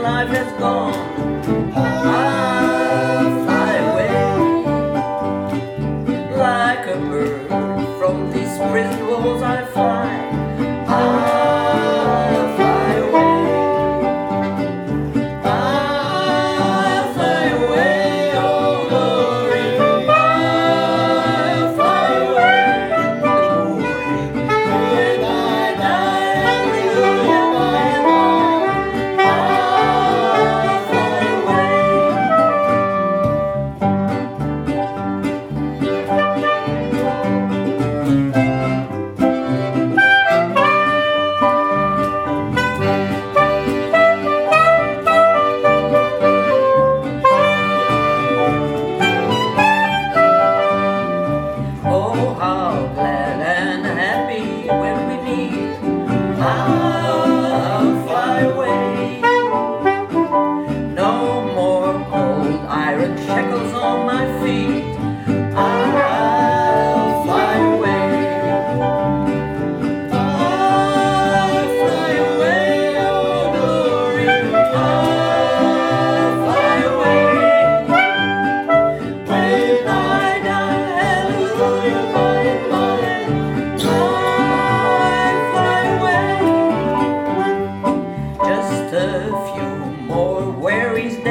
life has gone. I'll fly away like a bird from these prison walls. I fly. I'll fly away. I'll fly away, oh glory. I'll fly away in the morning when I die. Hallelujah, by and by. I'll fly away. Oh, how glad and happy when we meet. I'll fly away. No more cold iron shackles on my feet. I'll fly away. I'll fly away, oh glory. I'll fly away. When I die, hallelujah, by and by, I'll fly away. Just a few more worries